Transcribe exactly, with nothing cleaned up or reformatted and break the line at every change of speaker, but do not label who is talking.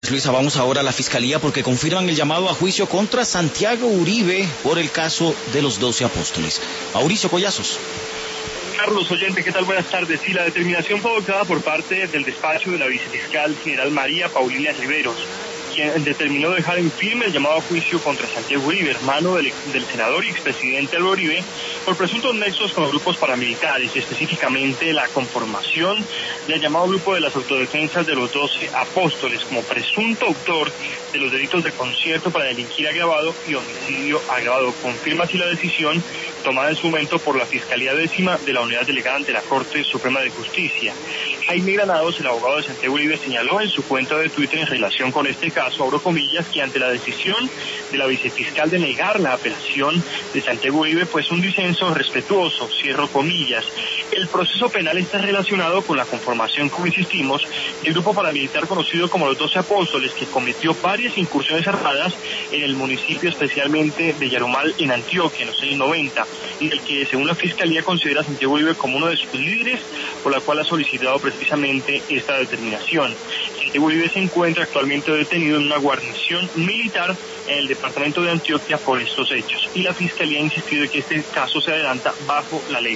Luisa, vamos ahora a la Fiscalía porque confirman el llamado a juicio contra Santiago Uribe por el caso de los doce apóstoles. Mauricio Collazos.
Carlos, oyente, ¿qué tal? Buenas tardes. Sí, la determinación fue adoptada por parte del despacho de la vicefiscal general María Paulina Riveros, quien determinó dejar en firme el llamado a juicio contra Santiago Uribe, hermano del, del senador y expresidente Álvaro Uribe, por presuntos nexos con los grupos paramilitares, específicamente la conformación del llamado grupo de las autodefensas de los doce apóstoles, como presunto autor de los delitos de concierto para delinquir agravado y homicidio agravado. Confirma así la decisión tomada en su momento por la Fiscalía Décima de la Unidad Delegada ante la Corte Suprema de Justicia. Jaime Granados, el abogado de Santiago Uribe, señaló en su cuenta de Twitter en relación con este caso, abro comillas, que ante la decisión de la vicefiscal de negar la apelación de Santiago Uribe, pues un disenso respetuoso, cierro comillas. El proceso penal está relacionado con la conformación, como insistimos, del grupo paramilitar conocido como los doce apóstoles, que cometió varias incursiones armadas en el municipio, especialmente de Yarumal, en Antioquia, en los años noventa, y del que, según la Fiscalía, considera a Santiago Uribe como uno de sus líderes, por la cual ha solicitado precisamente esta determinación. Santiago Uribe se encuentra actualmente detenido en una guarnición militar en el departamento de Antioquia por estos hechos, y la Fiscalía ha insistido en que este caso se adelanta bajo la ley.